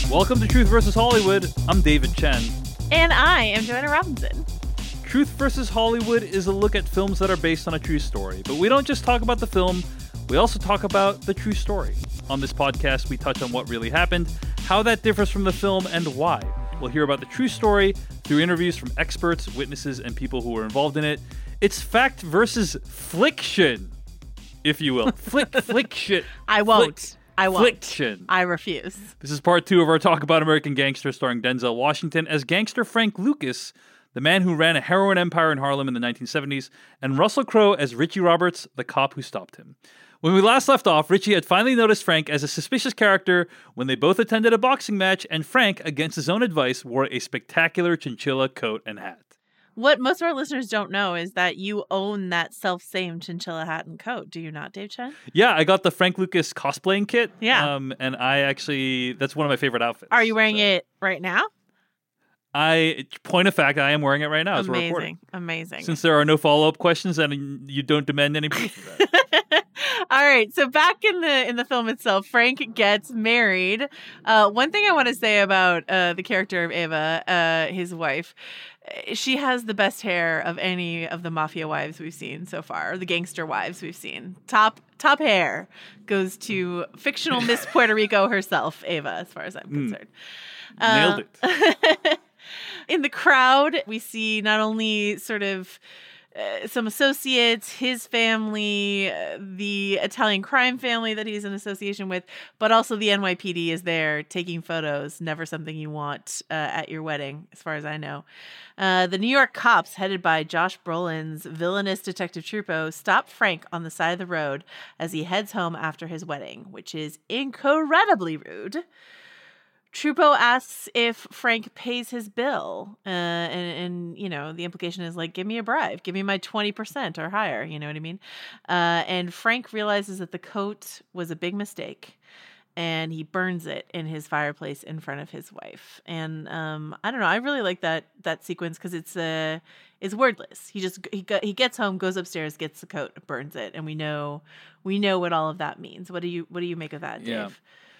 Welcome to Truth vs. Hollywood. I'm David Chen. And I am Joanna Robinson. Truth vs. Hollywood is a look at films that are based on a true story. But we don't just talk about the film, we also talk about the true story. On this podcast, we touch on what really happened, how that differs from the film, and why. We'll hear about the true story through interviews from experts, witnesses, and people who were involved in it. It's fact versus fliction, if you will. Fliction. I won't. Fliction. I refuse. This is part 2 of our talk about American Gangster, starring Denzel Washington as gangster Frank Lucas, the man who ran a heroin empire in Harlem in the 1970s, and Russell Crowe as Richie Roberts, the cop who stopped him. When we last left off, Richie had finally noticed Frank as a suspicious character when they both attended a boxing match, and Frank, against his own advice, wore a spectacular chinchilla coat and hat. What most of our listeners don't know is that you own that self-same chinchilla hat and coat. Do you not, Dave Chen? Yeah, I got the Frank Lucas cosplaying kit. Yeah. And I actually, that's one of my favorite outfits. Are you wearing it right now? Point of fact, I am wearing it right now as we're recording. Amazing. Since there are no follow-up questions and you don't demand any proof of that. All right. So back in the film itself, Frank gets married. One thing I want to say about the character of Ava, his wife, she has the best hair of any of the mafia wives we've seen so far, or the gangster wives we've seen. Top hair goes to fictional Miss Puerto Rico herself, Ava, as far as I'm concerned. Nailed it. In the crowd, we see not only sort of some associates, his family, the Italian crime family that he's in association with, but also the NYPD is there taking photos. Never something you want at your wedding, as far as I know. The New York cops, headed by Josh Brolin's villainous Detective Trupo, stop Frank on the side of the road as he heads home after his wedding, which is incredibly rude. Trupo asks if Frank pays his bill, and you know, the implication is like, give me a bribe, give me my 20% or higher, you know what I mean? And Frank realizes that the coat was a big mistake, and he burns it in his fireplace in front of his wife. And I don't know, I really like that sequence because it's wordless. He gets home, goes upstairs, gets the coat, burns it, and we know what all of that means. What do you make of that, Dave? Yeah.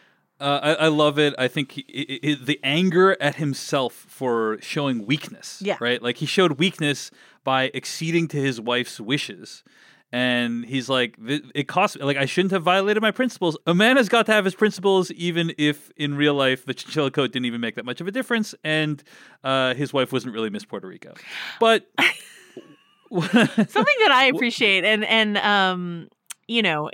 I love it. I think the anger at himself for showing weakness, right? Like, he showed weakness by acceding to his wife's wishes. And he's like, it cost me. Like, I shouldn't have violated my principles. A man has got to have his principles, even if in real life the chinchilla coat didn't even make that much of a difference. And his wife wasn't really Miss Puerto Rico. But something that I appreciate, and you know,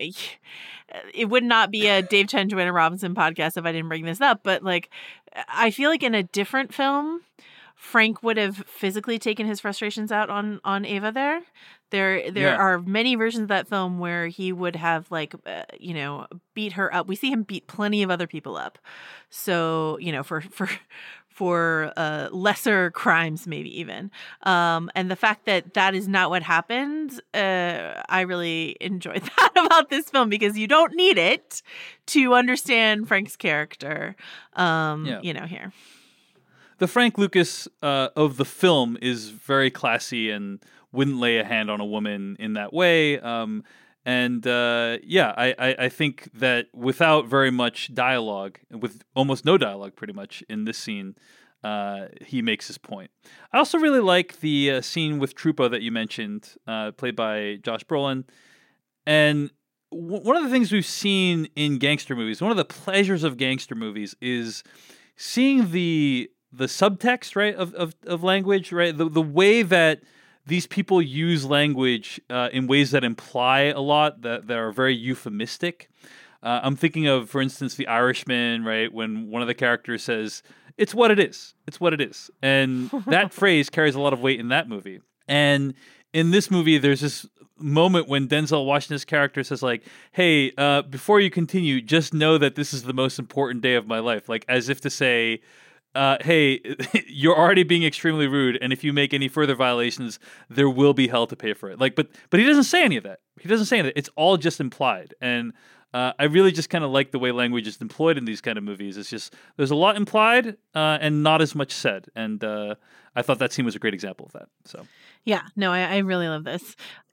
it would not be a Dave Chen, Joanna Robinson podcast if I didn't bring this up, but like, I feel like in a different film, Frank would have physically taken his frustrations out on Ava there. There are many versions of that film where he would have beat her up. We see him beat plenty of other people up. So, you know, for lesser crimes, maybe even. And the fact that is not what happened, I really enjoyed that about this film, because you don't need it to understand Frank's character, you know, here. The Frank Lucas of the film is very classy and wouldn't lay a hand on a woman in that way. I think that without very much dialogue, with almost no dialogue pretty much in this scene, he makes his point. I also really like the scene with Trupo that you mentioned, played by Josh Brolin. And one of the things we've seen in gangster movies, one of the pleasures of gangster movies, is seeing the subtext, right, of language, right? The way that these people use language in ways that imply a lot, that are very euphemistic. I'm thinking of, for instance, The Irishman, right? When one of the characters says, "It's what it is. It's what it is." And that phrase carries a lot of weight in that movie. And in this movie, there's this moment when Denzel Washington's character says, like, "Hey, before you continue, just know that this is the most important day of my life." Like, as if to say, hey, you're already being extremely rude, and if you make any further violations, there will be hell to pay for it. Like, but he doesn't say any of that. He doesn't say anything. It's all just implied. And I really just kind of like the way language is employed in these kind of movies. It's just, there's a lot implied and not as much said. And I thought that scene was a great example of that. So yeah, no, I really love this.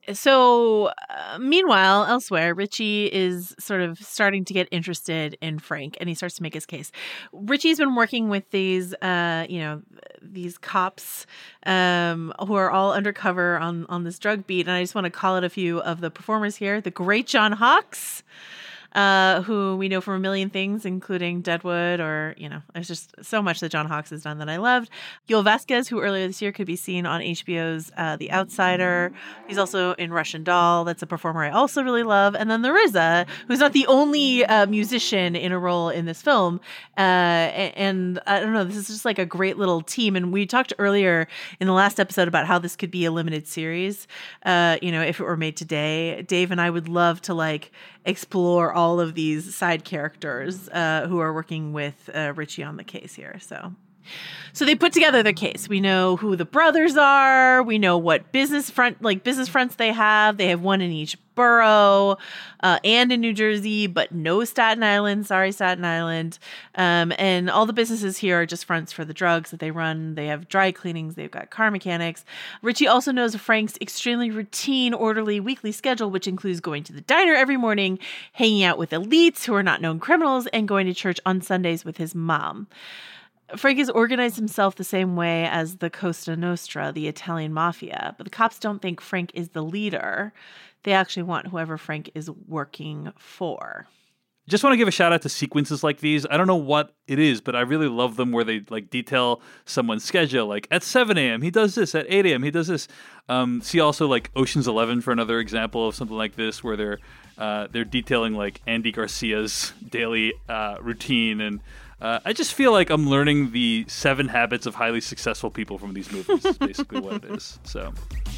So, meanwhile, elsewhere, Richie is sort of starting to get interested in Frank, and he starts to make his case. Richie's been working with these, these cops who are all undercover on this drug beat, and I just want to call out a few of the performers here. The great John Hawkes, who we know from a million things, including Deadwood, or, there's just so much that John Hawkes has done that I loved. Yoel Vasquez, who earlier this year could be seen on HBO's The Outsider. He's also in Russian Doll. That's a performer I also really love. And then the RZA, who's not the only musician in a role in this film. And I don't know, this is just like a great little team. And we talked earlier in the last episode about how this could be a limited series, if it were made today. Dave and I would love to explore all of these side characters who are working with Richie on the case here. So they put together their case. We know who the brothers are. We know what business fronts they have. They have one in each borough and in New Jersey, but no Staten Island. Sorry, Staten Island. And all the businesses here are just fronts for the drugs that they run. They have dry cleanings. They've got car mechanics. Richie also knows Frank's extremely routine, orderly weekly schedule, which includes going to the diner every morning, hanging out with elites who are not known criminals, and going to church on Sundays with his mom. Frank has organized himself the same way as the Cosa Nostra, the Italian mafia, but the cops don't think Frank is the leader. They actually want whoever Frank is working for. Just want to give a shout out to sequences like these. I don't know what it is, but I really love them where they detail someone's schedule. Like at 7 a.m. he does this, at 8 a.m. he does this. See also Ocean's 11 for another example of something like this, where they're detailing Andy Garcia's daily routine. And I just feel like I'm learning the 7 habits of highly successful people from these movies. Is basically what it is. So.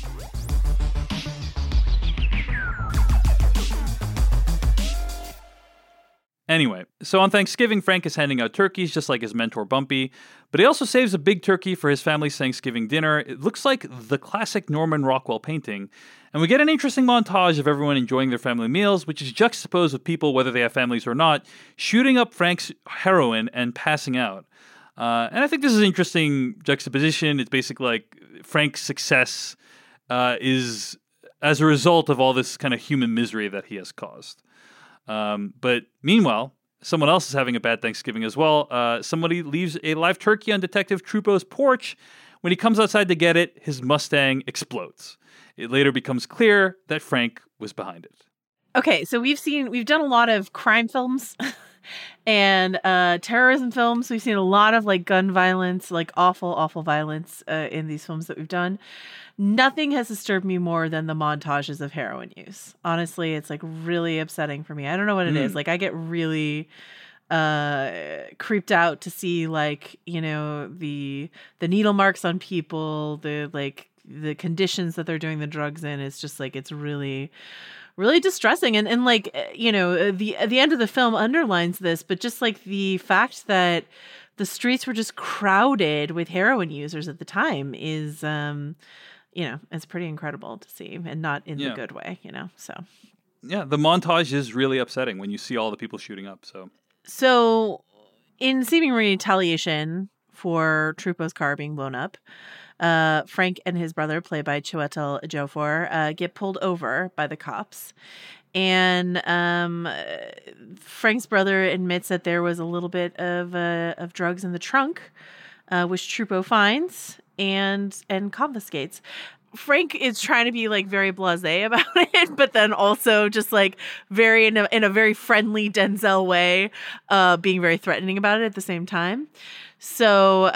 Anyway, so on Thanksgiving, Frank is handing out turkeys just like his mentor Bumpy, but he also saves a big turkey for his family's Thanksgiving dinner. It looks like the classic Norman Rockwell painting, and we get an interesting montage of everyone enjoying their family meals, which is juxtaposed with people, whether they have families or not, shooting up Frank's heroin and passing out. And I think this is an interesting juxtaposition. It's basically like Frank's success is as a result of all this kind of human misery that he has caused. But meanwhile, someone else is having a bad Thanksgiving as well. Somebody leaves a live turkey on Detective Trupo's porch. When he comes outside to get it, his Mustang explodes. It later becomes clear that Frank was behind it. Okay, so we've done a lot of crime films and terrorism films. We've seen a lot of gun violence, awful violence in these films that we've done. Nothing has disturbed me more than the montages of heroin use. Honestly, it's really upsetting for me. I don't know what it is. I get really creeped out to see the needle marks on people, the conditions that they're doing the drugs in. It's just it's really distressing. And the end of the film underlines this, but just the fact that the streets were just crowded with heroin users at the time is it's pretty incredible to see, and not in the good way, so. Yeah, the montage is really upsetting when you see all the people shooting up, So in seeming retaliation for Trupo's car being blown up, Frank and his brother, played by Chiwetel Ejiofor, get pulled over by the cops. And Frank's brother admits that there was a little bit of drugs in the trunk, which Trupo finds and confiscates. Frank is trying to be very blasé about it, but then also just very in a very friendly Denzel way, being very threatening about it at the same time. So,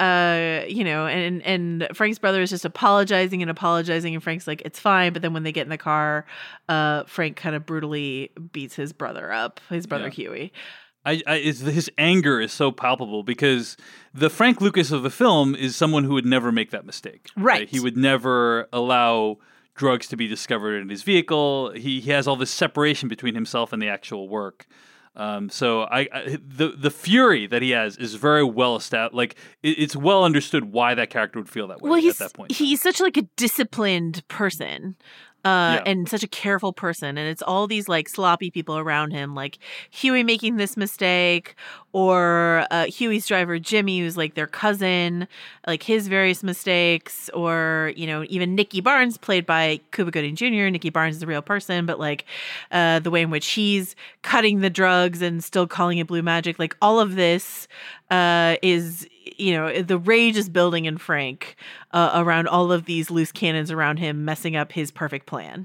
and Frank's brother is just apologizing, and Frank's like, it's fine. But then when they get in the car, Frank kind of brutally beats his brother up, Huey. His anger is so palpable because the Frank Lucas of the film is someone who would never make that mistake. Right. He would never allow drugs to be discovered in his vehicle. He has all this separation between himself and the actual work. So the fury that he has is very well established. It's well understood why that character would feel that way at that point. He's such a disciplined person. and such a careful person. And it's all these like sloppy people around him, like Huey making this mistake, or Huey's driver Jimmy, who's like their cousin, like his various mistakes, or even Nicky Barnes, played by Cuba Gooding Jr. Nicky Barnes is a real person, but like the way in which he's cutting the drugs and still calling it blue magic, like all of this is the rage is building in Frank around all of these loose cannons around him messing up his perfect plan.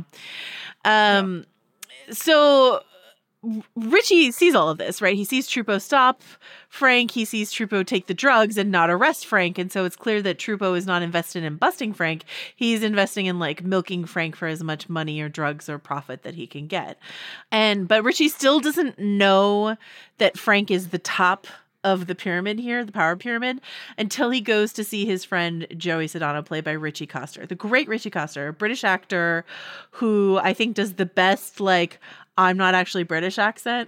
So Richie sees all of this, right? He sees Trupo stop Frank. He sees Trupo take the drugs and not arrest Frank. And so it's clear that Trupo is not invested in busting Frank. He's investing in like milking Frank for as much money or drugs or profit that he can get. But Richie still doesn't know that Frank is the top of the pyramid here, the power pyramid, until he goes to see his friend Joey Sedano, played by Richie Coster. The great Richie Coster, a British actor who I think does the best, like, I'm not actually British accent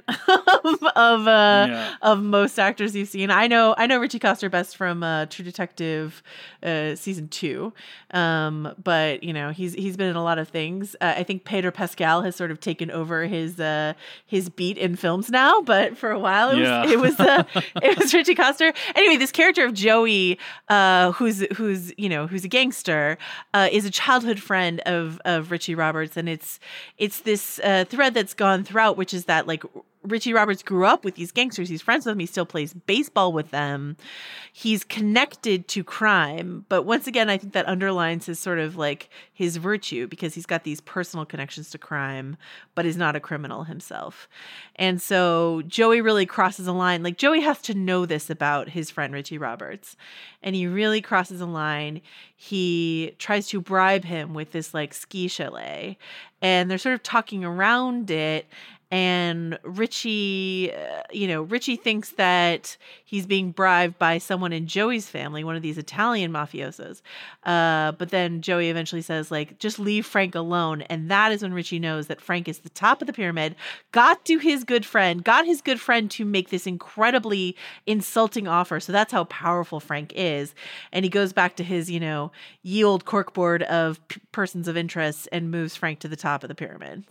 of most actors you've seen. I know Richie Coster best from True Detective season 2, but he's been in a lot of things. I think Pedro Pascal has sort of taken over his beat in films now, but for a while it was Richie Coster. Anyway, this character of Joey, who's a gangster, is a childhood friend of Richie Roberts, and it's this thread that's gone throughout, which is that like Richie Roberts grew up with these gangsters. He's friends with them. He still plays baseball with them. He's connected to crime. But once again, I think that underlines his sort of like his virtue, because he's got these personal connections to crime, but is not a criminal himself. And so Joey really crosses a line. Like Joey has to know this about his friend Richie Roberts. And he really crosses a line. He tries to bribe him with this like ski chalet. And they're sort of talking around it. And Richie thinks that he's being bribed by someone in Joey's family, one of these Italian mafiosos. But then Joey eventually says, like, just leave Frank alone. And that is when Richie knows that Frank is the top of the pyramid, got his good friend to make this incredibly insulting offer. So that's how powerful Frank is. And he goes back to his, ye old corkboard of persons of interest and moves Frank to the top of the pyramid.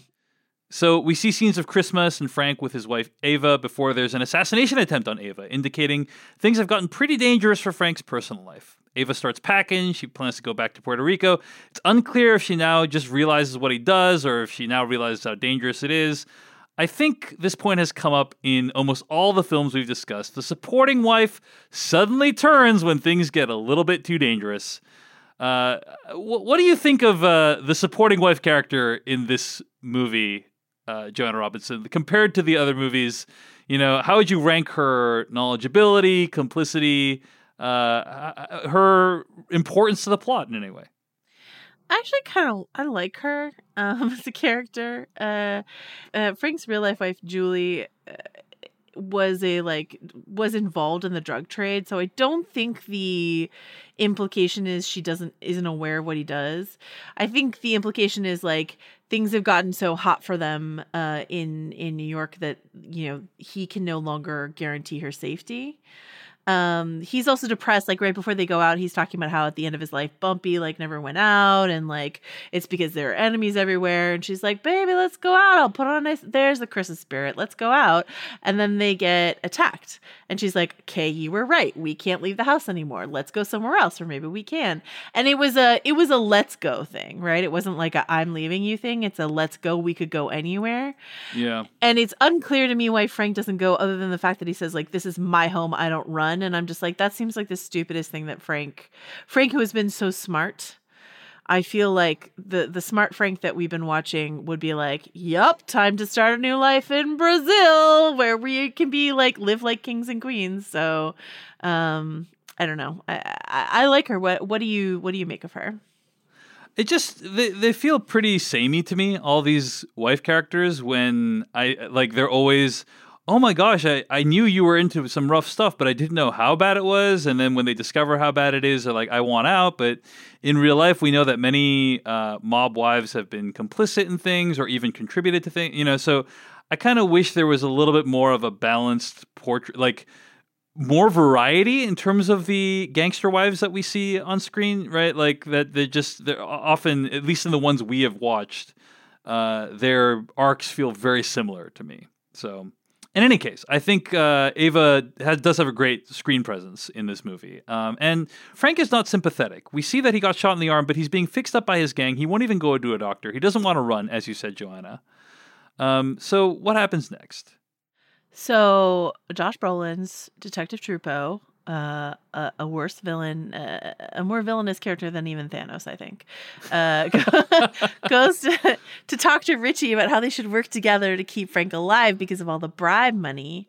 So we see scenes of Christmas and Frank with his wife Ava before there's an assassination attempt on Ava, indicating things have gotten pretty dangerous for Frank's personal life. Ava starts packing. She plans to go back to Puerto Rico. It's unclear if she now just realizes what he does or if she now realizes how dangerous it is. I think this point has come up in almost all the films we've discussed. The supporting wife suddenly turns when things get a little bit too dangerous. What do you think of the supporting wife character in this movie, Joanna Robinson, compared to the other movies? How would you rank her knowledgeability, complicity, her importance to the plot in any way? I actually I like her as a character. Frank's real life wife Julie was involved in the drug trade, so I don't think the implication is she isn't aware of what he does. I think the implication is like things have gotten so hot for them in New York that he can no longer guarantee her safety. He's also depressed. Like right before they go out, he's talking about how at the end of his life, Bumpy like never went out, and like it's because there are enemies everywhere. And she's like, "Baby, let's go out. I'll put on there's the Christmas spirit. Let's go out." And then they get attacked, and she's like, "Okay, you were right. We can't leave the house anymore. Let's go somewhere else, or maybe we can." And it was a let's go thing, right? It wasn't like a I'm leaving you thing. It's a let's go. We could go anywhere. Yeah. And it's unclear to me why Frank doesn't go, other than the fact that he says like, "This is my home. I don't run." And I'm just like, that seems like the stupidest thing that Frank, who has been so smart, I feel like the smart Frank that we've been watching would be like, "Yup, time to start a new life in Brazil where we can be like live like kings and queens." So, I don't know. I like her. What do you make of her? It just they feel pretty samey to me. All these wife characters, when they're always, "Oh my gosh, I knew you were into some rough stuff, but I didn't know how bad it was." And then when they discover how bad it is, they're like, "I want out." But in real life, we know that many mob wives have been complicit in things or even contributed to things. So I kind of wish there was a little bit more of a balanced portrait, like more variety in terms of the gangster wives that we see on screen, right? Like that they're often, at least in the ones we have watched, their arcs feel very similar to me. So in any case, I think Ava does have a great screen presence in this movie. And Frank is not sympathetic. We see that he got shot in the arm, but he's being fixed up by his gang. He won't even go to a doctor. He doesn't want to run, as you said, Joanna. So what happens next? So Josh Brolin's Detective Trudeau, a worse villain, a more villainous character than even Thanos, I think, goes to talk to Richie about how they should work together to keep Frank alive because of all the bribe money.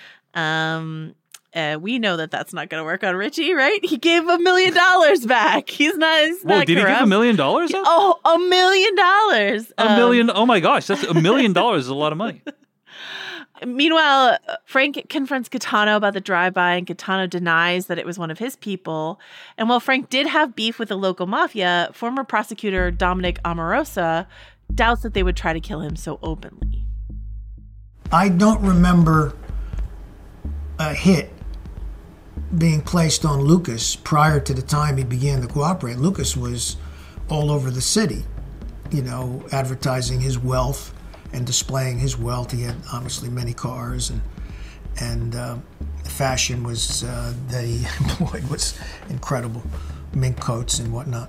We know that that's not going to work on Richie, right? He gave $1 million back. He's not. Whoa, did he give $1 million? Oh, $1 million. $1 million. Oh my gosh, that's $1 million is a lot of money. Meanwhile, Frank confronts Gaetano about the drive-by, and Gaetano denies that it was one of his people. And while Frank did have beef with the local mafia, former prosecutor Dominic Omarosa doubts that they would try to kill him so openly. I don't remember a hit being placed on Lucas prior to the time he began to cooperate. Lucas was all over the city, advertising his wealth and displaying his wealth. He had obviously many cars, and the fashion was that he employed was incredible, mink coats and whatnot.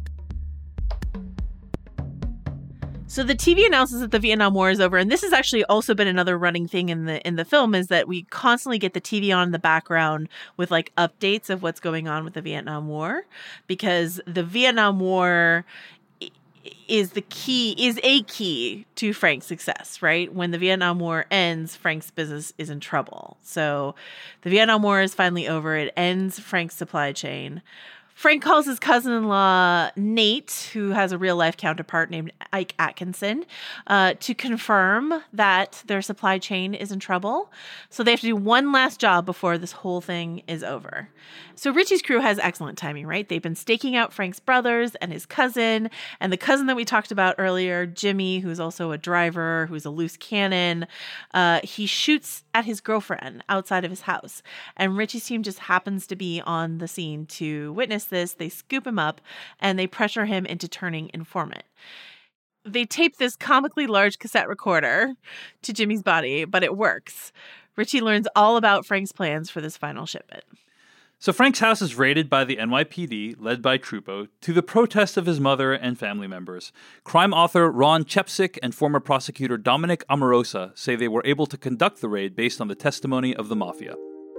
So the TV announces that the Vietnam War is over, and this has actually also been another running thing in the film, is that we constantly get the TV on in the background with like updates of what's going on with the Vietnam War, because the Vietnam War is a key to Frank's success, right? When the Vietnam War ends, Frank's business is in trouble. So the Vietnam War is finally over. It ends Frank's supply chain. Frank calls his cousin-in-law, Nate, who has a real-life counterpart named Ike Atkinson, to confirm that their supply chain is in trouble. So they have to do one last job before this whole thing is over. So Richie's crew has excellent timing, right? They've been staking out Frank's brothers and his cousin, and the cousin that we talked about earlier, Jimmy, who's also a driver, who's a loose cannon. He shoots at his girlfriend outside of his house, and Richie's team just happens to be on the scene to witness this. They scoop him up and they pressure him into turning informant. They tape this comically large cassette recorder to Jimmy's body, but it works. Richie learns all about Frank's plans for this final shipment. So Frank's house is raided by the NYPD, led by Trudeau, to the protest of his mother and family members. Crime author Ron Chepsick and former prosecutor Dominic Omarosa say they were able to conduct the raid based on the testimony of the mafia.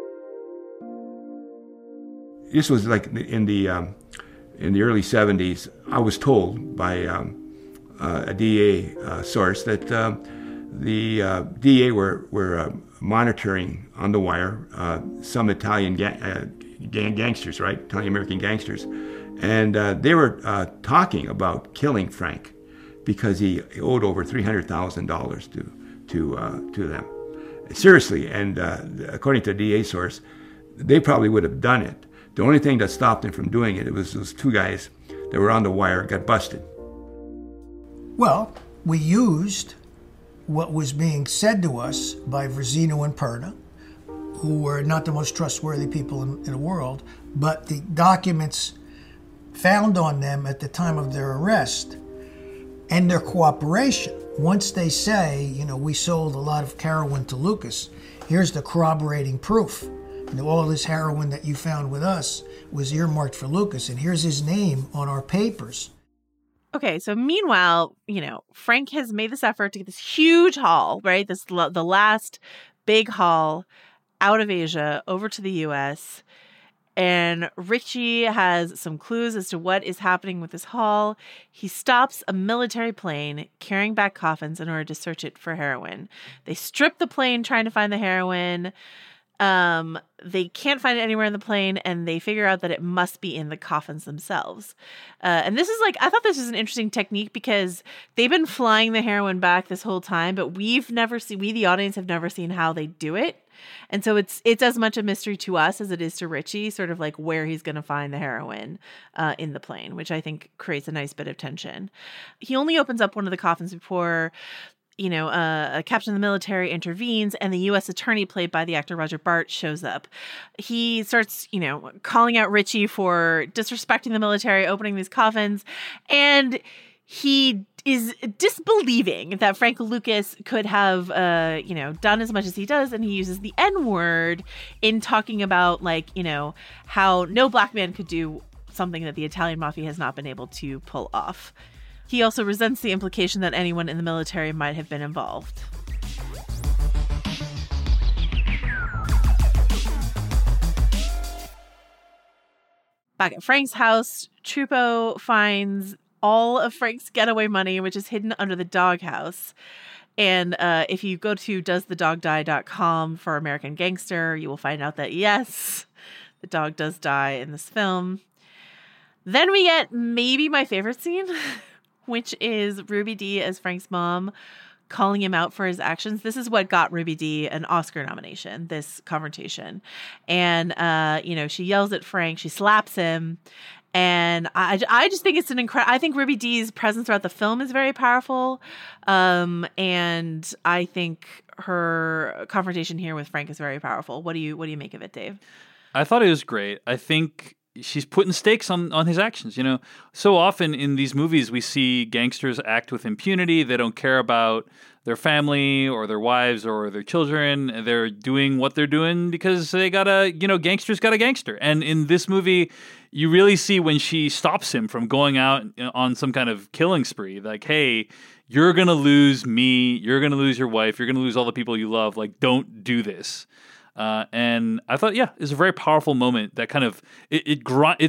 This was like in the early 70s. I was told by a DA source that the DA were monitoring on the wire some Italian gangsters, right? Italian-American gangsters. And they were talking about killing Frank because he owed over $300,000 to them. Seriously, and according to the DA source, they probably would have done it. The only thing that stopped him from doing it was those two guys that were on the wire got busted. Well, we used what was being said to us by Verzino and Perna, who were not the most trustworthy people in the world, but the documents found on them at the time of their arrest and their cooperation. Once they say, we sold a lot of heroin to Lucas, here's the corroborating proof. All this heroin that you found with us was earmarked for Lucas, and here's his name on our papers. Okay, so meanwhile, Frank has made this effort to get this huge haul, right? The last big haul out of Asia over to the U.S., and Richie has some clues as to what is happening with this haul. He stops a military plane carrying back coffins in order to search it for heroin. They strip the plane trying to find the heroin. They can't find it anywhere in the plane, and they figure out that it must be in the coffins themselves. And this is I thought this was an interesting technique because they've been flying the heroin back this whole time, but we, the audience, have never seen how they do it. And so it's as much a mystery to us as it is to Richie, sort of like where he's going to find the heroin in the plane, which I think creates a nice bit of tension. He only opens up one of the coffins before a captain of the military intervenes, and the U.S. attorney, played by the actor Roger Bart, shows up. He starts, calling out Richie for disrespecting the military, opening these coffins, and he is disbelieving that Frank Lucas could have, done as much as he does, and he uses the N-word in talking about, how no black man could do something that the Italian mafia has not been able to pull off. He also resents the implication that anyone in the military might have been involved. Back at Frank's house, Trupo finds all of Frank's getaway money, which is hidden under the doghouse. And if you go to doesthedogdie.com for American Gangster, you will find out that, yes, the dog does die in this film. Then we get maybe my favorite scene, which is Ruby Dee as Frank's mom calling him out for his actions. This is what got Ruby Dee an Oscar nomination, this confrontation. And, she yells at Frank, she slaps him. And I just think it's I think Ruby Dee's presence throughout the film is very powerful. And I think her confrontation here with Frank is very powerful. What do you make of it, Dave? I thought it was great. I think she's putting stakes on his actions. So often in these movies, we see gangsters act with impunity. They don't care about their family or their wives or their children. They're doing what they're doing because they gangsters got a gangster. And in this movie, you really see when she stops him from going out on some kind of killing spree, like, hey, you're going to lose me. You're going to lose your wife. You're going to lose all the people you love. Like, don't do this. And I thought, it's a very powerful moment that kind of it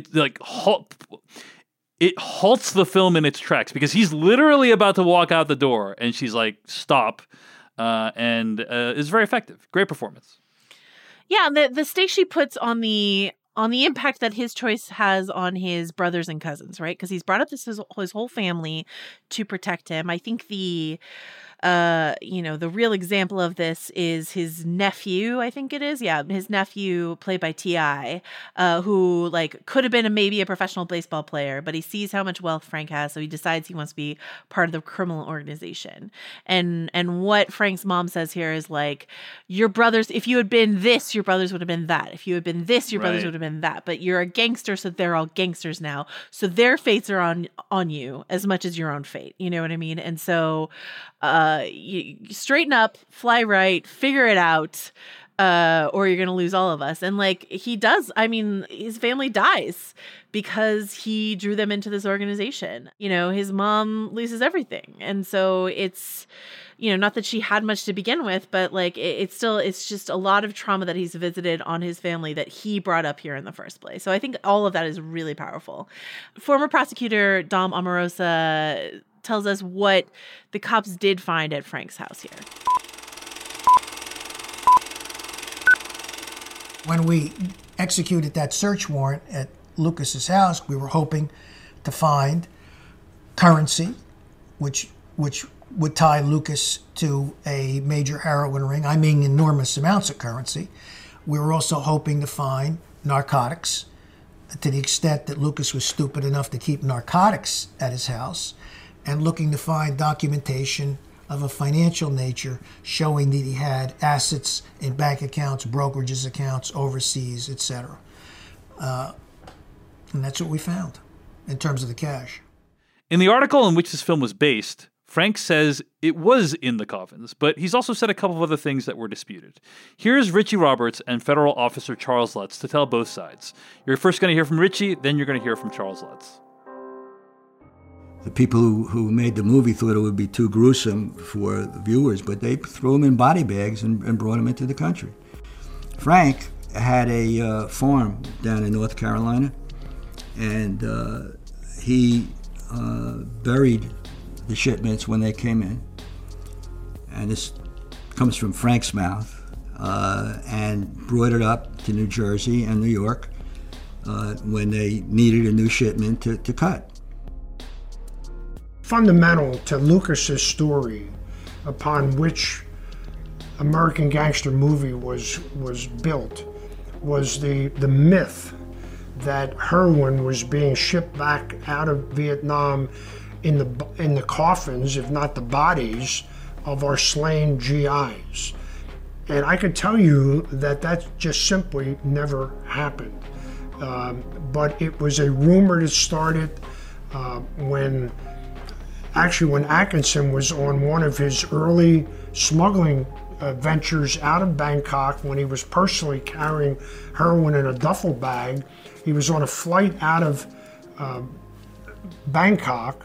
halts the film in its tracks because he's literally about to walk out the door, and she's like, "Stop!" and is very effective. Great performance. Yeah, the stake she puts on the impact that his choice has on his brothers and cousins, right? Because he's brought up his whole family to protect him. I think the real example of this is his nephew, I think it is. Yeah, his nephew, played by T.I., who could have been maybe a professional baseball player, but he sees how much wealth Frank has, so he decides he wants to be part of the criminal organization. And what Frank's mom says here is your brothers, if you had been this, your brothers would have been that. If you had been this, your brothers would have been that. But you're a gangster, so they're all gangsters now. So their fates are on you as much as your own fate. You know what I mean? And so you straighten up, fly right, figure it out, or you're going to lose all of us. And he does, his family dies because he drew them into this organization. His mom loses everything. And so it's, not that she had much to begin with, but it's just a lot of trauma that he's visited on his family that he brought up here in the first place. So I think all of that is really powerful. Former prosecutor Dom Omarosa tells us what the cops did find at Frank's house here. When we executed that search warrant at Lucas's house, we were hoping to find currency, which would tie Lucas to a major heroin ring. I mean, enormous amounts of currency. We were also hoping to find narcotics, to the extent that Lucas was stupid enough to keep narcotics at his house, and looking to find documentation of a financial nature showing that he had assets in bank accounts, brokerages accounts, overseas, etc. And that's what we found in terms of the cash. In the article in which this film was based, Frank says it was in the coffins, but he's also said a couple of other things that were disputed. Here's Richie Roberts and federal officer Charles Lutz to tell both sides. You're first going to hear from Richie, then you're going to hear from Charles Lutz. The people who made the movie thought it would be too gruesome for the viewers, but they threw them in body bags and brought them into the country. Frank had a farm down in North Carolina, and he buried the shipments when they came in. And this comes from Frank's mouth, and brought it up to New Jersey and New York when they needed a new shipment to cut. Fundamental to Lucas's story, upon which American Gangster movie was built, was the myth that heroin was being shipped back out of Vietnam in the coffins, if not the bodies, of our slain GIs. And I can tell you that that just simply never happened. But it was a rumor that started when Atkinson was on one of his early smuggling ventures out of Bangkok, when he was personally carrying heroin in a duffel bag. He was on a flight out of Bangkok.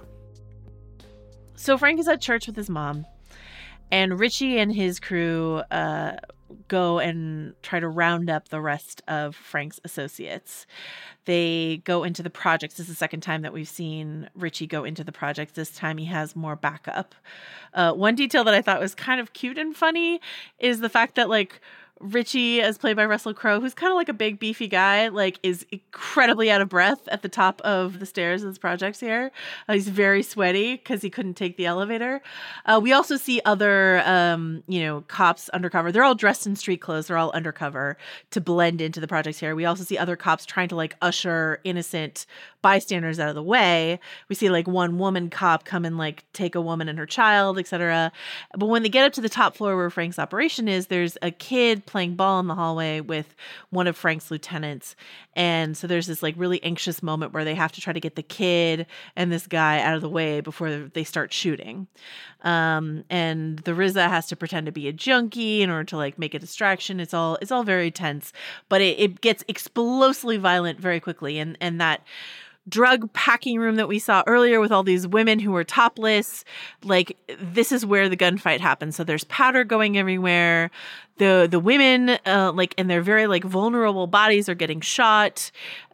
So Frank is at church with his mom, and Richie and his crew go and try to round up the rest of Frank's associates. They go into the projects. This is the second time that we've seen Richie go into the projects. This time he has more backup. One detail that I thought was kind of cute and funny is the fact that, like, Richie, as played by Russell Crowe, who's kind of like a big beefy guy, like, is incredibly out of breath at the top of the stairs of this projects here. He's very sweaty because he couldn't take the elevator. We also see other, cops undercover. They're all dressed in street clothes. They're all undercover to blend into the projects here. We also see other cops trying to, like, usher innocent bystanders out of the way. We see, like, one woman cop come and, like, take a woman and her child, etc. But when they get up to the top floor where Frank's operation is, there's a kid playing ball in the hallway with one of Frank's lieutenants. And so there's this, like, really anxious moment where they have to try to get the kid and this guy out of the way before they start shooting. And the RZA has to pretend to be a junkie in order to, like, make a distraction. It's all very tense, but it gets explosively violent very quickly. And that drug packing room that we saw earlier with all these women who were topless, like, this is where the gunfight happens. So there's powder going everywhere. The women, and their very, like, vulnerable bodies are getting shot.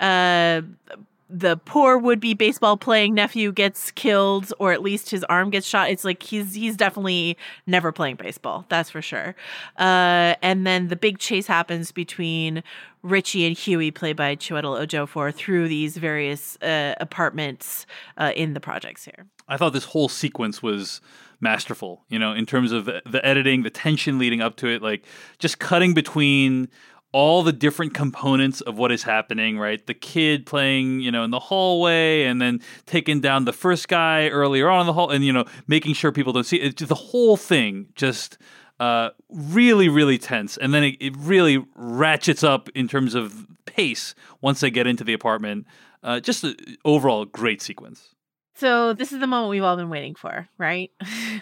The poor would-be baseball playing nephew gets killed, or at least his arm gets shot. It's like he's definitely never playing baseball, that's for sure. And then the big chase happens between Richie and Huey, played by Chiwetel Ejiofor, through these various apartments in the projects here. I thought this whole sequence was masterful, in terms of the editing, the tension leading up to it, like, just cutting between all the different components of what is happening, right? The kid playing, in the hallway, and then taking down the first guy earlier on in the hall, and, making sure people don't see it. The whole thing just really, really tense. And then it really ratchets up in terms of pace once they get into the apartment. Just an overall great sequence. So this is the moment we've all been waiting for, right?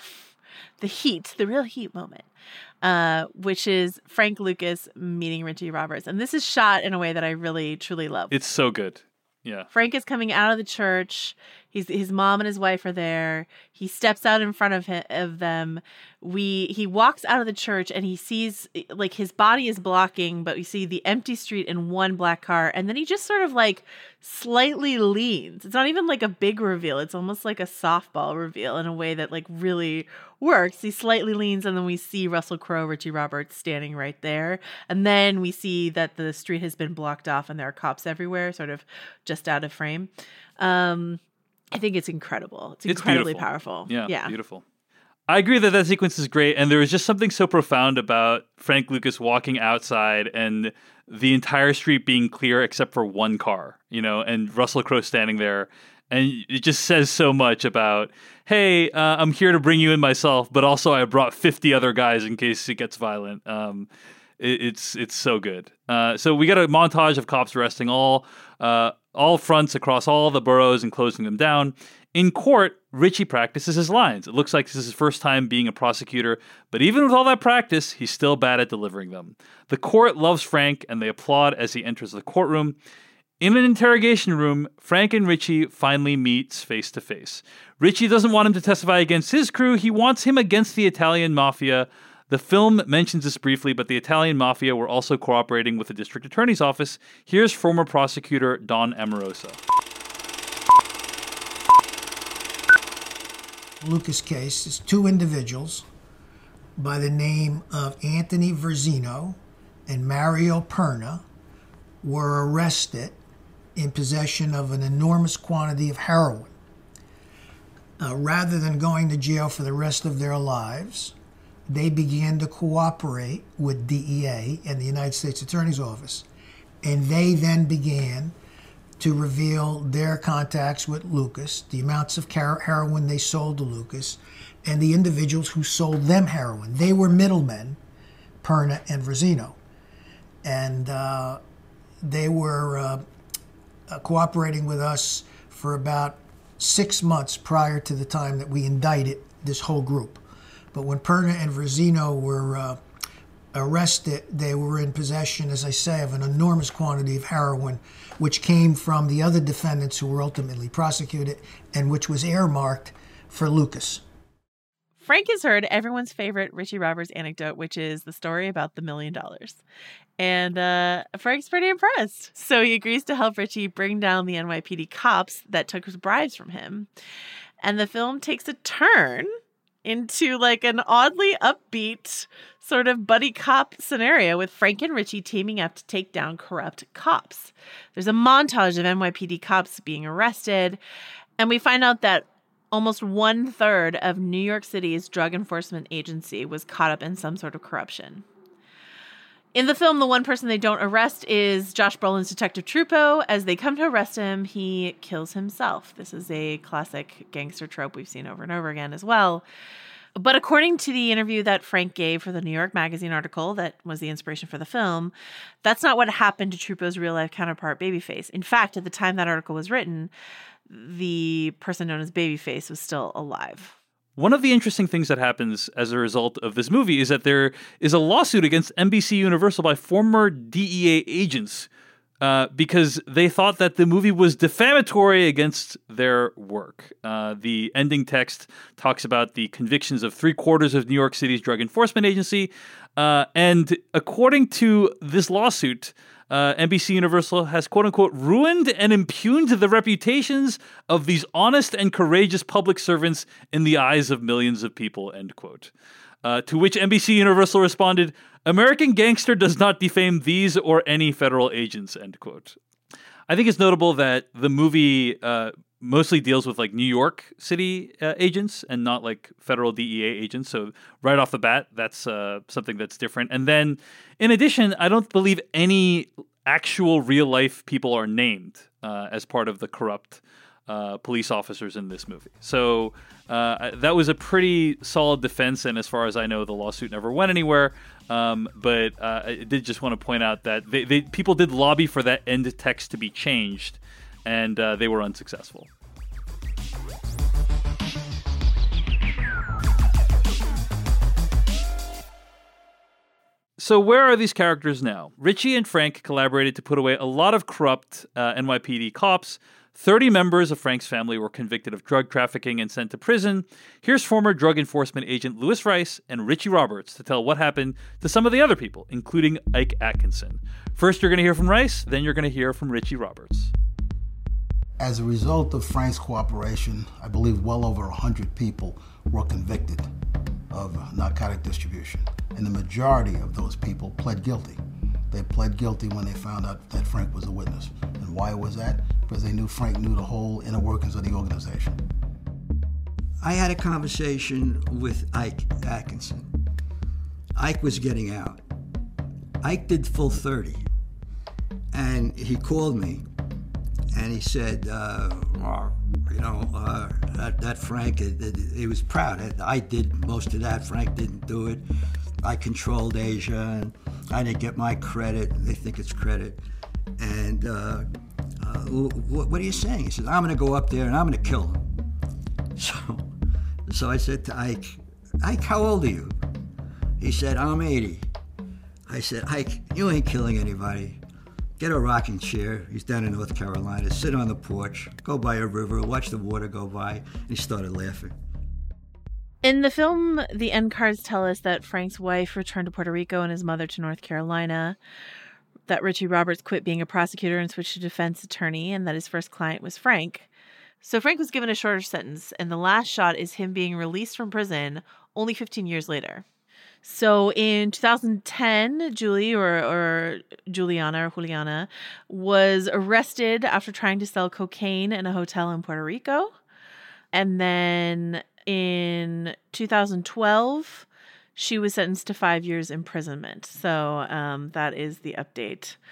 The real heat moment. Which is Frank Lucas meeting Richie Roberts. And this is shot in a way that I really, truly love. It's so good. Yeah. Frank is coming out of the church. His mom and his wife are there. He steps out in front of them. He walks out of the church and he sees, like, his body is blocking, but we see the empty street and one black car. And then he just sort of, like, slightly leans. It's not even like a big reveal. It's almost like a softball reveal in a way that, like, really works. He slightly leans, and then we see Russell Crowe, Richie Roberts, standing right there. And then we see that the street has been blocked off and there are cops everywhere, sort of just out of frame. I think it's incredible. It's incredibly powerful. Yeah, beautiful. I agree that sequence is great, and there was just something so profound about Frank Lucas walking outside and the entire street being clear except for one car, and Russell Crowe standing there. And it just says so much about, hey, I'm here to bring you in myself, but also I brought 50 other guys in case it gets violent. It's so good. So we got a montage of cops arresting all fronts across all the boroughs and closing them down. In court, Richie practices his lines. It looks like this is his first time being a prosecutor, but even with all that practice, he's still bad at delivering them. The court loves Frank, and they applaud as he enters the courtroom. In an interrogation room, Frank and Richie finally meet face to face. Richie doesn't want him to testify against his crew. He wants him against the Italian mafia. The film mentions this briefly, but the Italian mafia were also cooperating with the district attorney's office. Here's former prosecutor Don Amorosa. Lucas case is two individuals by the name of Anthony Verzino and Mario Perna were arrested in possession of an enormous quantity of heroin. Rather than going to jail for the rest of their lives, they began to cooperate with DEA and the United States Attorney's Office. And they then began to reveal their contacts with Lucas, the amounts of heroin they sold to Lucas, and the individuals who sold them heroin. They were middlemen, Perna and Vrzino. And they were cooperating with us for about 6 months prior to the time that we indicted this whole group. But when Perna and Vrzino were arrested, they were in possession, as I say, of an enormous quantity of heroin, which came from the other defendants who were ultimately prosecuted and which was earmarked for Lucas. Frank has heard everyone's favorite Richie Roberts anecdote, which is the story about the $1 million. And Frank's pretty impressed. So he agrees to help Richie bring down the NYPD cops that took bribes from him. And the film takes a turn into like an oddly upbeat sort of buddy cop scenario with Frank and Richie teaming up to take down corrupt cops. There's a montage of NYPD cops being arrested, and we find out that almost 1/3 of New York City's drug enforcement agency was caught up in some sort of corruption. In the film, the one person they don't arrest is Josh Brolin's Detective Trupo. As they come to arrest him, he kills himself. This is a classic gangster trope we've seen over and over again as well. But according to the interview that Frank gave for the New York Magazine article that was the inspiration for the film, that's not what happened to Trupo's real-life counterpart, Babyface. In fact, at the time that article was written, the person known as Babyface was still alive. One of the interesting things that happens as a result of this movie is that there is a lawsuit against NBC Universal by former DEA agents because they thought that the movie was defamatory against their work. The ending text talks about the convictions of 3/4 of New York City's Drug Enforcement Agency. And according to this lawsuit, NBC Universal has, quote unquote, ruined and impugned the reputations of these honest and courageous public servants in the eyes of millions of people, end quote. To which NBC Universal responded, American Gangster does not defame these or any federal agents, end quote. I think it's notable that the movie mostly deals with like New York City agents and not like federal DEA agents. So right off the bat, that's something that's different. And then in addition, I don't believe any actual real life people are named as part of the corrupt police officers in this movie. So that was a pretty solid defense. And as far as I know, the lawsuit never went anywhere. But I did just want to point out that people did lobby for that end text to be changed. And they were unsuccessful. So where are these characters now? Richie and Frank collaborated to put away a lot of corrupt NYPD cops. 30 members of Frank's family were convicted of drug trafficking and sent to prison. Here's former drug enforcement agent Louis Rice and Richie Roberts to tell what happened to some of the other people, including Ike Atkinson. First, you're going to hear from Rice, then you're going to hear from Richie Roberts. As a result of Frank's cooperation, I believe well over 100 people were convicted of narcotic distribution. And the majority of those people pled guilty. They pled guilty when they found out that Frank was a witness. And why was that? Because they knew Frank knew the whole inner workings of the organization. I had a conversation with Ike Atkinson. Ike was getting out. Ike did full 30. And he called me and he said, that Frank, he was proud. I did most of that. Frank didn't do it. I controlled Asia, and I didn't get my credit. They think it's credit. And what are you saying? He says, I'm going to go up there and I'm going to kill him. So I said to Ike, how old are you? He said, I'm 80. I said, Ike, you ain't killing anybody. Get a rocking chair. He's down in North Carolina. Sit on the porch, go by a river, watch the water go by. And he started laughing. In the film, the end cards tell us that Frank's wife returned to Puerto Rico and his mother to North Carolina, that Richie Roberts quit being a prosecutor and switched to defense attorney, and that his first client was Frank. So Frank was given a shorter sentence, and the last shot is him being released from prison only 15 years later. So in 2010, Julie or Juliana was arrested after trying to sell cocaine in a hotel in Puerto Rico. And then in 2012, she was sentenced to 5 years imprisonment. So that is the update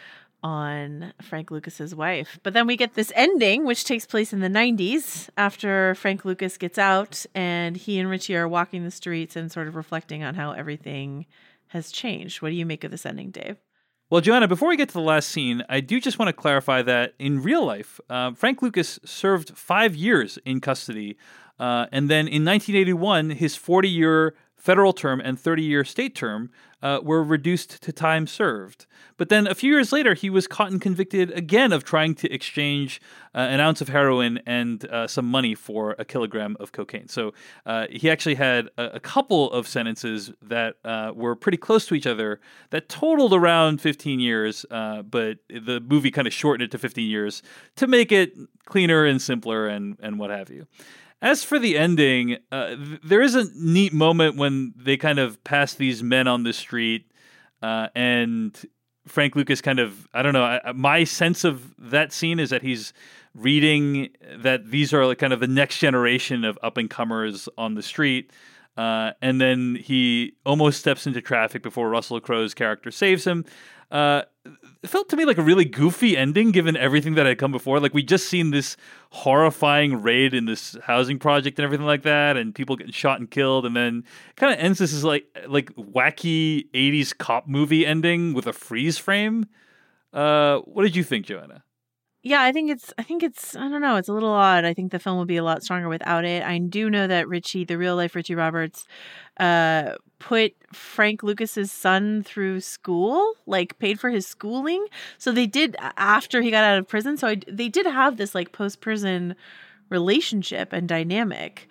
on Frank Lucas's wife. But then we get this ending, which takes place in the 90s after Frank Lucas gets out and he and Richie are walking the streets and sort of reflecting on how everything has changed. What do you make of this ending, Dave? Well, Joanna, before we get to the last scene, I do just want to clarify that in real life, Frank Lucas served 5 years in custody. And then in 1981, his 40-year federal term and 30-year state term were reduced to time served. But then a few years later, he was caught and convicted again of trying to exchange an ounce of heroin and some money for a kilogram of cocaine. So he actually had a couple of sentences that were pretty close to each other that totaled around 15 years, but the movie kind of shortened it to 15 years to make it cleaner and simpler and what have you. As for the ending, there is a neat moment when they kind of pass these men on the street, and Frank Lucas kind of, I don't know, my sense of that scene is that he's reading that these are like kind of the next generation of up-and-comers on the street, and then he almost steps into traffic before Russell Crowe's character saves him. It felt to me like a really goofy ending given everything that had come before. Like, we just seen this horrifying raid in this housing project and everything like that, and people getting shot and killed, and then kind of ends this as like wacky 80s cop movie ending with a freeze frame. What did you think, Joanna? Yeah, I think it's I don't know, it's a little odd. I think the film would be a lot stronger without it. I do know that Richie, the real life Richie Roberts, put Frank Lucas's son through school, like paid for his schooling. So they did after he got out of prison. So they did have this like post-prison relationship and dynamic.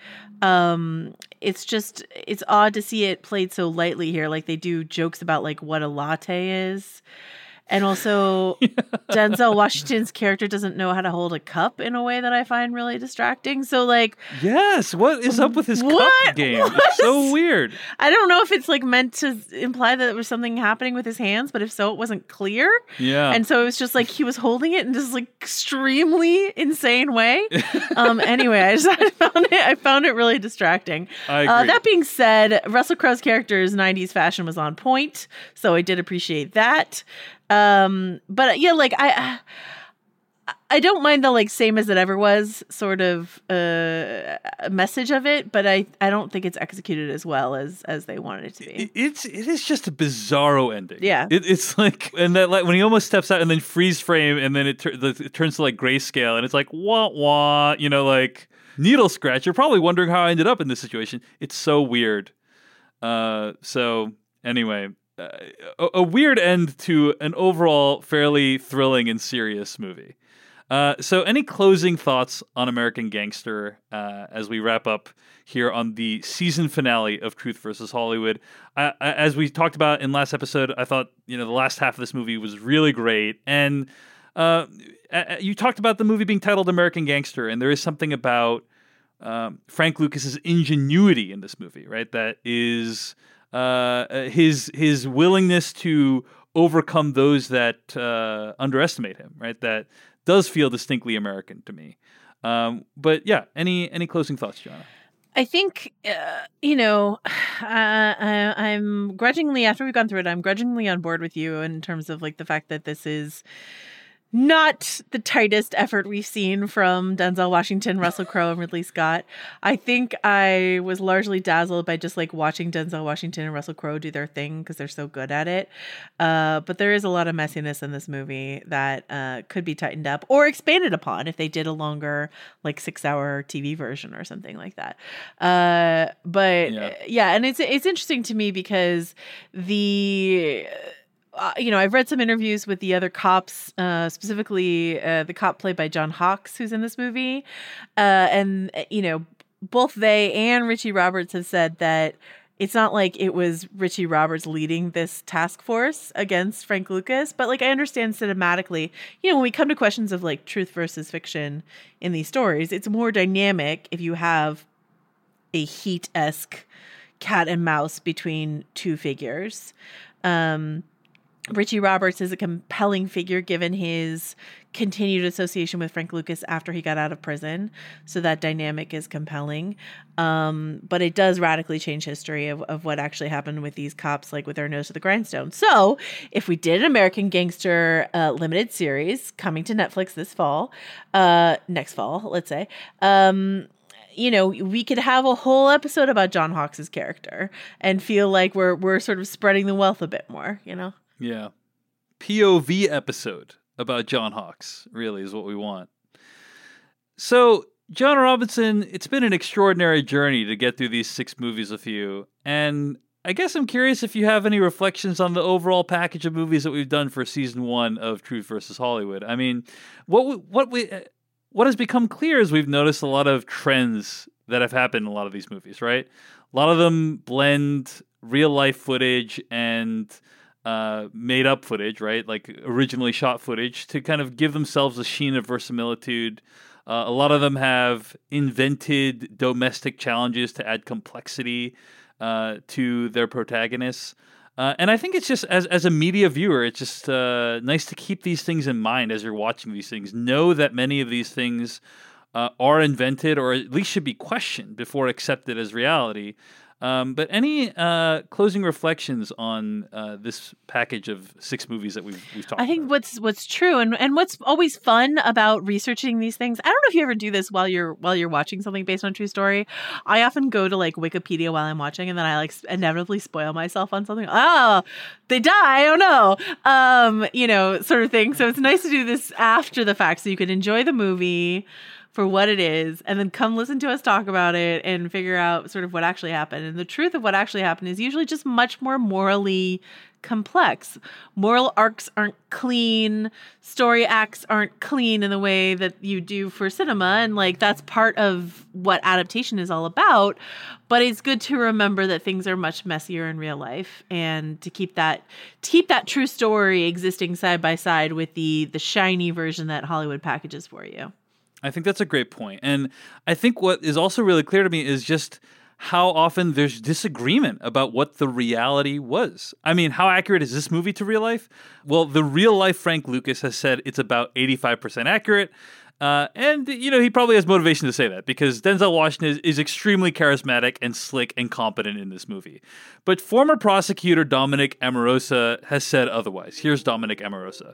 It's odd to see it played so lightly here. Like they do jokes about like what a latte is. And also, Denzel Washington's character doesn't know how to hold a cup in a way that I find really distracting. So, like... Yes, what is up with his cup game? It's so weird. I don't know if it's, like, meant to imply that there was something happening with his hands, but if so, it wasn't clear. Yeah. And so it was just, like, he was holding it in this, like, extremely insane way. Anyway, I found it really distracting. I agree. That being said, Russell Crowe's character's 90s fashion was on point, so I did appreciate that. But yeah, like I don't mind the like same as it ever was sort of message of it, but I don't think it's executed as well as they wanted it to be. It is just a bizarro ending. Yeah, it's like, and that like when he almost steps out and then freeze frame and then it turns to like grayscale and it's like wah wah, you know, like needle scratch. You're probably wondering how I ended up in this situation. It's so weird. So anyway. A weird end to an overall fairly thrilling and serious movie. So any closing thoughts on American Gangster as we wrap up here on the season finale of Truth versus Hollywood? As we talked about in last episode, I thought, you know, the last half of this movie was really great. And you talked about the movie being titled American Gangster, and there is something about Frank Lucas's ingenuity in this movie, right? That is... his willingness to overcome those that underestimate him, right? That does feel distinctly American to me. But yeah, any closing thoughts, Joanna? I think, I'm grudgingly, after we've gone through it, I'm grudgingly on board with you in terms of like the fact that this is not the tightest effort we've seen from Denzel Washington, Russell Crowe, and Ridley Scott. I think I was largely dazzled by just like watching Denzel Washington and Russell Crowe do their thing because they're so good at it. But there is a lot of messiness in this movie that could be tightened up or expanded upon if they did a longer, like 6-hour TV version or something like that. Yeah, and it's interesting to me because I've read some interviews with the other cops, specifically the cop played by John Hawkes, who's in this movie. And both they and Richie Roberts have said that it's not like it was Richie Roberts leading this task force against Frank Lucas. But like, I understand cinematically, when we come to questions of like truth versus fiction in these stories, it's more dynamic if you have a Heat-esque cat and mouse between two figures. Richie Roberts is a compelling figure given his continued association with Frank Lucas after he got out of prison. So that dynamic is compelling. But it does radically change history of what actually happened with these cops, like with their nose to the grindstone. So if we did an American Gangster limited series coming to Netflix this fall, next fall, let's say, we could have a whole episode about John Hawkes' character and feel like we're sort of spreading the wealth a bit more, Yeah. POV episode about John Hawkes really is what we want. So, John Robinson, it's been an extraordinary journey to get through these 6 movies with you. And I guess I'm curious if you have any reflections on the overall package of movies that we've done for season 1 of Truth versus Hollywood. I mean, what has become clear is we've noticed a lot of trends that have happened in a lot of these movies, right? A lot of them blend real life footage and made up footage, right? Like originally shot footage to kind of give themselves a sheen of verisimilitude. A lot of them have invented domestic challenges to add complexity to their protagonists. And I think it's just, as a media viewer, it's just nice to keep these things in mind as you're watching these things. Know that many of these things are invented or at least should be questioned before accepted as reality. But any closing reflections on this package of 6 movies that we've talked about? I think what's true and what's always fun about researching these things. I don't know if you ever do this while you're watching something based on a true story. I often go to like Wikipedia while I'm watching, and then I like inevitably spoil myself on something. Oh, they die! Oh no! Sort of thing. So it's nice to do this after the fact, so you can enjoy the movie for what it is, and then come listen to us talk about it and figure out sort of what actually happened. And the truth of what actually happened is usually just much more morally complex. Moral arcs aren't clean. Story acts aren't clean in the way that you do for cinema. And like, that's part of what adaptation is all about. But it's good to remember that things are much messier in real life, and to keep that true story existing side by side with the shiny version that Hollywood packages for you. I think that's a great point. And I think what is also really clear to me is just how often there's disagreement about what the reality was. I mean, how accurate is this movie to real life? Well, the real life Frank Lucas has said it's about 85% accurate. And he probably has motivation to say that because Denzel Washington is extremely charismatic and slick and competent in this movie. But former prosecutor Dominic Amorosa has said otherwise. Here's Dominic Amorosa.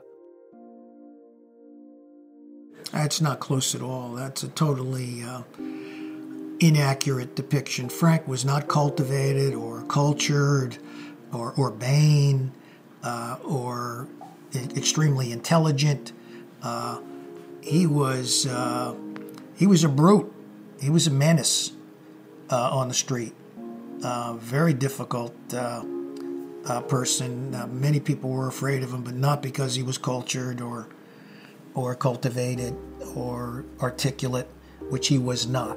That's not close at all. That's a totally inaccurate depiction. Frank was not cultivated or cultured or urbane or extremely intelligent. He was a brute. He was a menace on the street. Very difficult person. Many people were afraid of him, but not because he was cultured or cultivated or articulate, which he was not.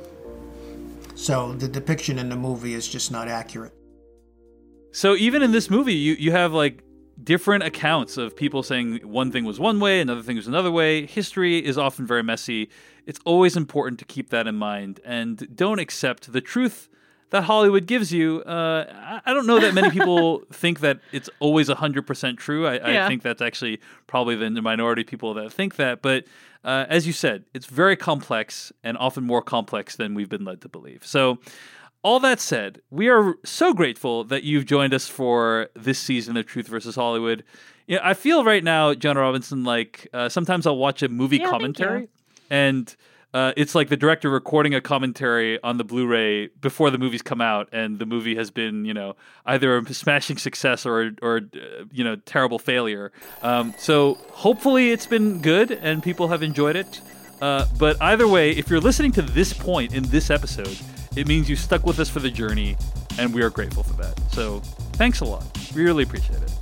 So the depiction in the movie is just not accurate. So even in this movie, you have like different accounts of people saying one thing was one way, another thing was another way. History is often very messy. It's always important to keep that in mind and don't accept the truth that Hollywood gives you. I don't know that many people think that it's always 100% true. I think that's actually probably the minority of people that think that. But as you said, it's very complex and often more complex than we've been led to believe. So all that said, we are so grateful that you've joined us for this season of Truth versus Hollywood. I feel right now, John Robinson, like sometimes I'll watch a movie commentary and it's like the director recording a commentary on the Blu-ray before the movies come out, and the movie has been, either a smashing success or terrible failure. So hopefully it's been good and people have enjoyed it. But either way, if you're listening to this point in this episode, it means you stuck with us for the journey, and we are grateful for that. So thanks a lot. We really appreciate it.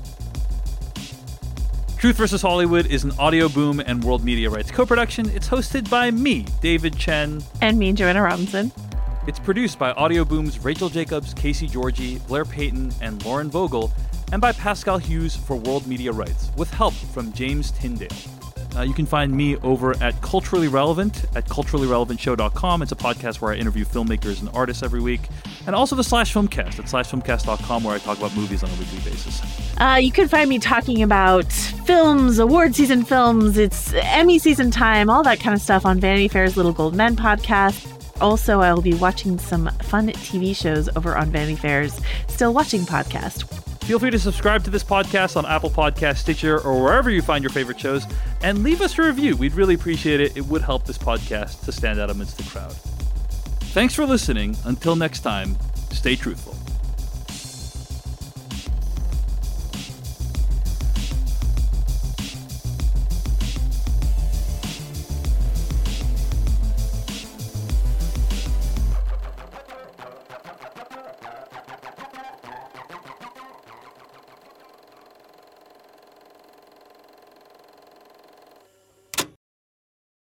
Truth versus Hollywood is an Audio Boom and World Media Rights co-production. It's hosted by me, David Chen. And me, Joanna Robinson. It's produced by Audio Boom's Rachel Jacobs, Casey Georgie, Blair Payton, and Lauren Vogel, and by Pascal Hughes for World Media Rights, with help from James Tyndale. You can find me over at Culturally Relevant at culturallyrelevantshow.com. It's a podcast where I interview filmmakers and artists every week. And also the /Filmcast at /Filmcast.com, where I talk about movies on a weekly basis. You can find me talking about films, award season films, it's Emmy season time, all that kind of stuff on Vanity Fair's Little Gold Men podcast. Also, I will be watching some fun TV shows over on Vanity Fair's Still Watching podcast. Feel free to subscribe to this podcast on Apple Podcasts, Stitcher, or wherever you find your favorite shows, and leave us a review. We'd really appreciate it. It would help this podcast to stand out amidst the crowd. Thanks for listening. Until next time, stay truthful.